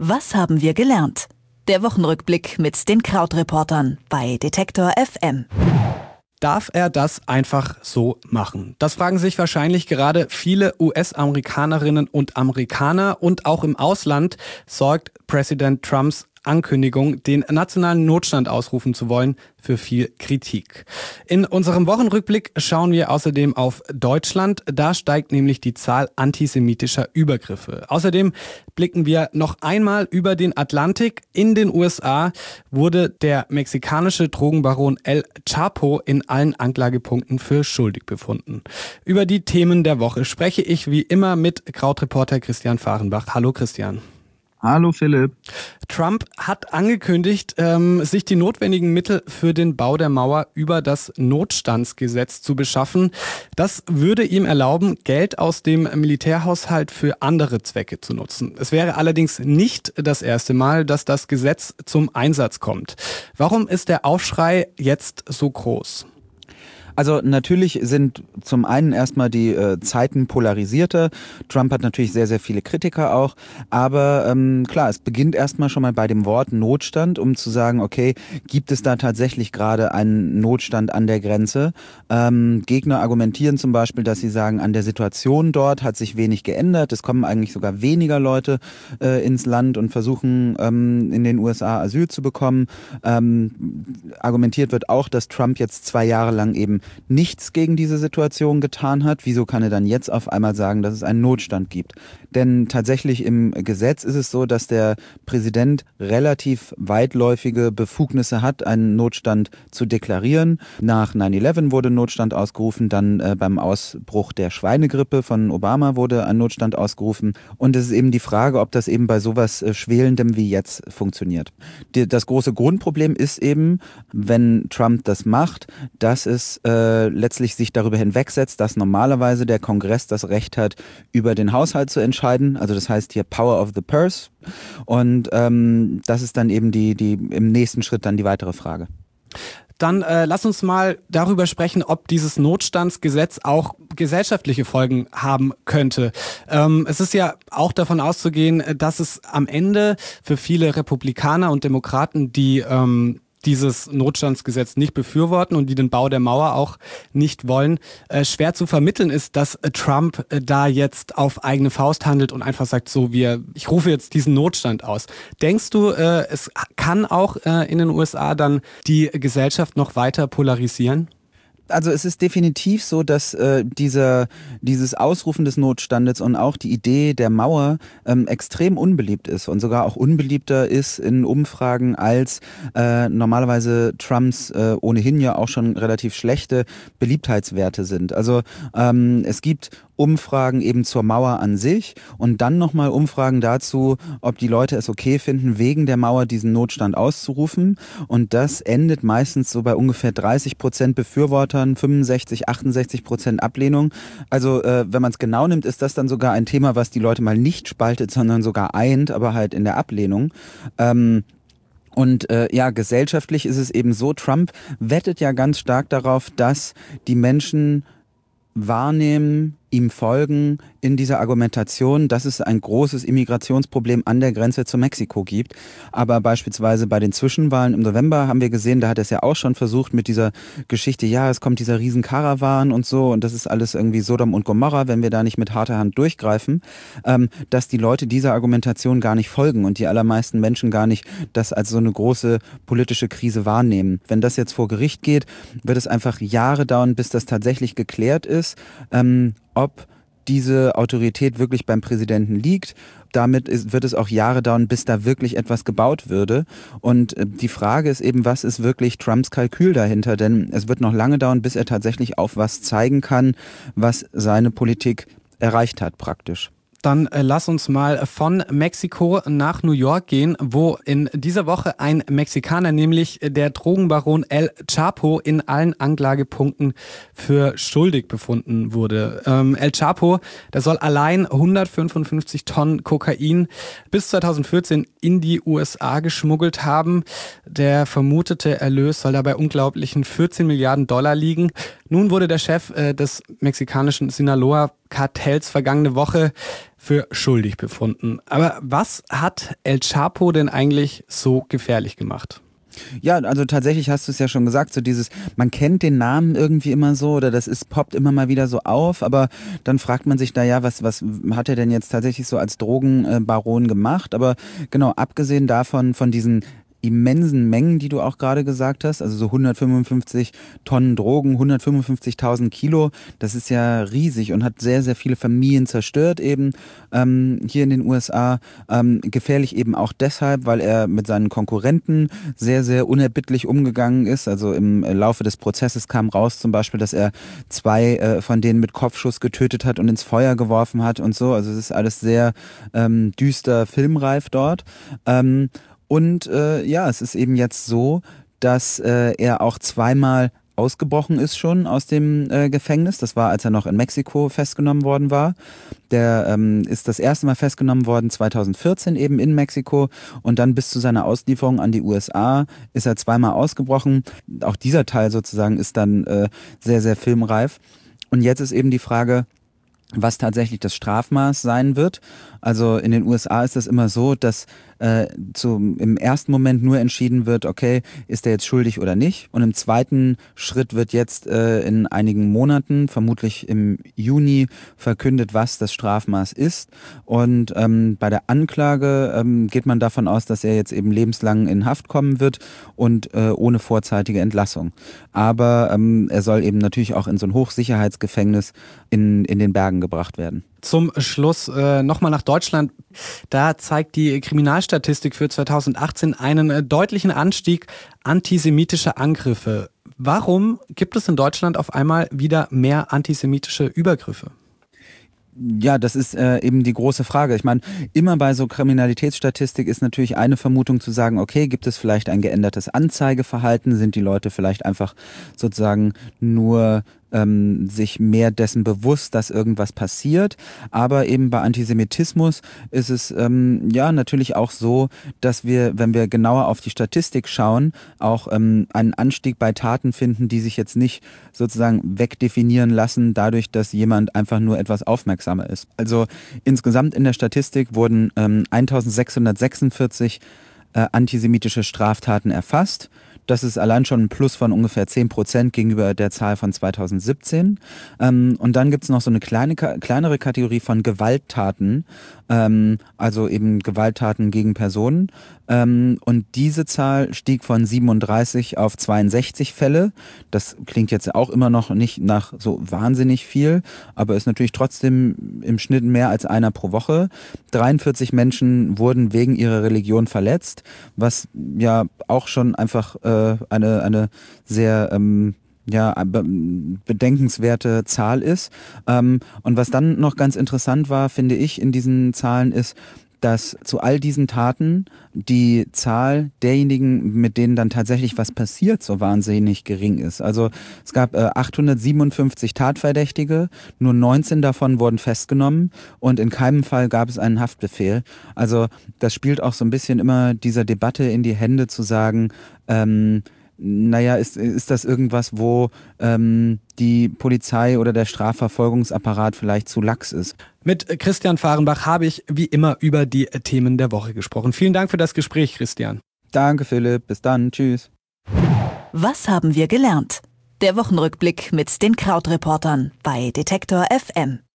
Was haben wir gelernt? Der Wochenrückblick mit den Krautreportern bei Detektor FM. Darf er das einfach so machen? Das fragen sich wahrscheinlich gerade viele US-Amerikanerinnen und Amerikaner, und auch im Ausland sorgt Präsident Trumps Ankündigung, den nationalen Notstand ausrufen zu wollen, für viel Kritik. In unserem Wochenrückblick schauen wir außerdem auf Deutschland. Da steigt nämlich die Zahl antisemitischer Übergriffe. Außerdem blicken wir noch einmal über den Atlantik. In den USA wurde der mexikanische Drogenbaron El Chapo in allen Anklagepunkten für schuldig befunden. Über die Themen der Woche spreche ich wie immer mit Krautreporter Christian Fahrenbach. Hallo Christian. Hallo Philipp. Trump hat angekündigt, sich die notwendigen Mittel für den Bau der Mauer über das Notstandsgesetz zu beschaffen. Das würde ihm erlauben, Geld aus dem Militärhaushalt für andere Zwecke zu nutzen. Es wäre allerdings nicht das erste Mal, dass das Gesetz zum Einsatz kommt. Warum ist der Aufschrei jetzt so groß? Also natürlich sind zum einen erstmal die Zeiten polarisierter. Trump hat natürlich sehr, sehr viele Kritiker auch. Aber klar, es beginnt erstmal schon mal bei dem Wort Notstand, um zu sagen, okay, gibt es da tatsächlich gerade einen Notstand an der Grenze? Gegner argumentieren zum Beispiel, dass sie sagen, an der Situation dort hat sich wenig geändert. Es kommen eigentlich sogar weniger Leute ins Land und versuchen in den USA Asyl zu bekommen. Argumentiert wird auch, dass Trump jetzt 2 Jahre lang eben nichts gegen diese Situation getan hat. Wieso kann er dann jetzt auf einmal sagen, dass es einen Notstand gibt? Denn tatsächlich im Gesetz ist es so, dass der Präsident relativ weitläufige Befugnisse hat, einen Notstand zu deklarieren. Nach 9/11 wurde Notstand ausgerufen, dann beim Ausbruch der Schweinegrippe von Obama wurde ein Notstand ausgerufen. Und es ist eben die Frage, ob das eben bei sowas Schwelendem wie jetzt funktioniert. Das große Grundproblem ist eben, wenn Trump das macht, dass es letztlich sich darüber hinwegsetzt, dass normalerweise der Kongress das Recht hat, über den Haushalt zu entscheiden. Also das heißt hier Power of the Purse. Und das ist dann eben die im nächsten Schritt dann die weitere Frage. Dann lass uns mal darüber sprechen, ob dieses Notstandsgesetz auch gesellschaftliche Folgen haben könnte. Es ist ja auch davon auszugehen, dass es am Ende für viele Republikaner und Demokraten, die dieses Notstandsgesetz nicht befürworten und die den Bau der Mauer auch nicht wollen, schwer zu vermitteln ist, dass Trump da jetzt auf eigene Faust handelt und einfach sagt, so, ich rufe jetzt diesen Notstand aus. Denkst du, es kann auch in den USA dann die Gesellschaft noch weiter polarisieren? Also es ist definitiv so, dass dieses Ausrufen des Notstandes und auch die Idee der Mauer extrem unbeliebt ist und sogar auch unbeliebter ist in Umfragen als normalerweise Trumps ohnehin ja auch schon relativ schlechte Beliebtheitswerte sind. Also es gibt Umfragen eben zur Mauer an sich und dann nochmal Umfragen dazu, ob die Leute es okay finden, wegen der Mauer diesen Notstand auszurufen. Und das endet meistens so bei ungefähr 30% Befürwortern, 65, 68% Ablehnung. Also wenn man es genau nimmt, ist das dann sogar ein Thema, was die Leute mal nicht spaltet, sondern sogar eint, aber halt in der Ablehnung. Und gesellschaftlich ist es eben so, Trump wettet ja ganz stark darauf, dass die Menschen wahrnehmen, ihm folgen in dieser Argumentation, dass es ein großes Immigrationsproblem an der Grenze zu Mexiko gibt. Aber beispielsweise bei den Zwischenwahlen im November haben wir gesehen, da hat er es ja auch schon versucht mit dieser Geschichte, ja, es kommt dieser Riesenkarawan und so und das ist alles irgendwie Sodom und Gomorra, wenn wir da nicht mit harter Hand durchgreifen, dass die Leute dieser Argumentation gar nicht folgen und die allermeisten Menschen gar nicht das als so eine große politische Krise wahrnehmen. Wenn das jetzt vor Gericht geht, wird es einfach Jahre dauern, bis das tatsächlich geklärt ist, ob diese Autorität wirklich beim Präsidenten liegt. Damit wird es auch Jahre dauern, bis da wirklich etwas gebaut würde. Und die Frage ist eben, was ist wirklich Trumps Kalkül dahinter? Denn es wird noch lange dauern, bis er tatsächlich auf was zeigen kann, was seine Politik erreicht hat praktisch. Dann lass uns mal von Mexiko nach New York gehen, wo in dieser Woche ein Mexikaner, nämlich der Drogenbaron El Chapo, in allen Anklagepunkten für schuldig befunden wurde. El Chapo, der soll allein 155 Tonnen Kokain bis 2014 in die USA geschmuggelt haben. Der vermutete Erlös soll dabei unglaublichen 14 Milliarden Dollar liegen. Nun wurde der Chef des mexikanischen Sinaloa Drogenkartells vergangene Woche für schuldig befunden. Aber was hat El Chapo denn eigentlich so gefährlich gemacht? Ja, also tatsächlich hast du es ja schon gesagt, so dieses, man kennt den Namen irgendwie immer so oder poppt immer mal wieder so auf, aber dann fragt man sich, naja, was hat er denn jetzt tatsächlich so als Drogenbaron gemacht? Aber genau, abgesehen davon, von diesen immensen Mengen, die du auch gerade gesagt hast, also so 155 Tonnen Drogen, 155.000 Kilo, das ist ja riesig und hat sehr, sehr viele Familien zerstört eben hier in den USA. Gefährlich eben auch deshalb, weil er mit seinen Konkurrenten sehr, sehr unerbittlich umgegangen ist. Also im Laufe des Prozesses kam raus zum Beispiel, dass er 2 von denen mit Kopfschuss getötet hat und ins Feuer geworfen hat und so. Also es ist alles sehr düster filmreif dort. Es ist eben jetzt so, dass er auch zweimal ausgebrochen ist schon aus dem Gefängnis. Das war, als er noch in Mexiko festgenommen worden war. Der ist das erste Mal festgenommen worden 2014 eben in Mexiko und dann bis zu seiner Auslieferung an die USA ist er zweimal ausgebrochen. Auch dieser Teil sozusagen ist dann sehr, sehr filmreif. Und jetzt ist eben die Frage, was tatsächlich das Strafmaß sein wird. Also in den USA ist das immer so, dass im ersten Moment nur entschieden wird, okay, ist er jetzt schuldig oder nicht? Und im zweiten Schritt wird jetzt in einigen Monaten, vermutlich im Juni, verkündet, was das Strafmaß ist. Und bei der Anklage geht man davon aus, dass er jetzt eben lebenslang in Haft kommen wird und ohne vorzeitige Entlassung. Aber er soll eben natürlich auch in so ein Hochsicherheitsgefängnis in den Bergen gebracht werden. Zum Schluss nochmal nach Deutschland. Da zeigt die Kriminalstatistik für 2018 einen deutlichen Anstieg antisemitischer Angriffe. Warum gibt es in Deutschland auf einmal wieder mehr antisemitische Übergriffe? Ja, das ist eben die große Frage. Ich meine, immer bei so Kriminalitätsstatistik ist natürlich eine Vermutung zu sagen, okay, gibt es vielleicht ein geändertes Anzeigeverhalten? Sind die Leute vielleicht einfach sozusagen nur sich mehr dessen bewusst, dass irgendwas passiert. Aber eben bei Antisemitismus ist es natürlich auch so, dass wir, wenn wir genauer auf die Statistik schauen, auch einen Anstieg bei Taten finden, die sich jetzt nicht sozusagen wegdefinieren lassen, dadurch, dass jemand einfach nur etwas aufmerksamer ist. Also insgesamt in der Statistik wurden 1646 antisemitische Straftaten erfasst. Das ist allein schon ein Plus von ungefähr 10% gegenüber der Zahl von 2017. Und dann gibt es noch so eine kleinere Kategorie von Gewalttaten, also eben Gewalttaten gegen Personen. Und diese Zahl stieg von 37 auf 62 Fälle. Das klingt jetzt auch immer noch nicht nach so wahnsinnig viel, aber ist natürlich trotzdem im Schnitt mehr als einer pro Woche. 43 Menschen wurden wegen ihrer Religion verletzt, was ja auch schon einfach eine sehr bedenkenswerte Zahl ist. Und was dann noch ganz interessant war, finde ich, in diesen Zahlen ist, dass zu all diesen Taten die Zahl derjenigen, mit denen dann tatsächlich was passiert, so wahnsinnig gering ist. Also es gab 857 Tatverdächtige, nur 19 davon wurden festgenommen und in keinem Fall gab es einen Haftbefehl. Also das spielt auch so ein bisschen immer dieser Debatte in die Hände zu sagen, ist das irgendwas, wo die Polizei oder der Strafverfolgungsapparat vielleicht zu lax ist? Mit Christian Fahrenbach habe ich wie immer über die Themen der Woche gesprochen. Vielen Dank für das Gespräch, Christian. Danke, Philipp. Bis dann. Tschüss. Was haben wir gelernt? Der Wochenrückblick mit den Krautreportern bei Detektor FM.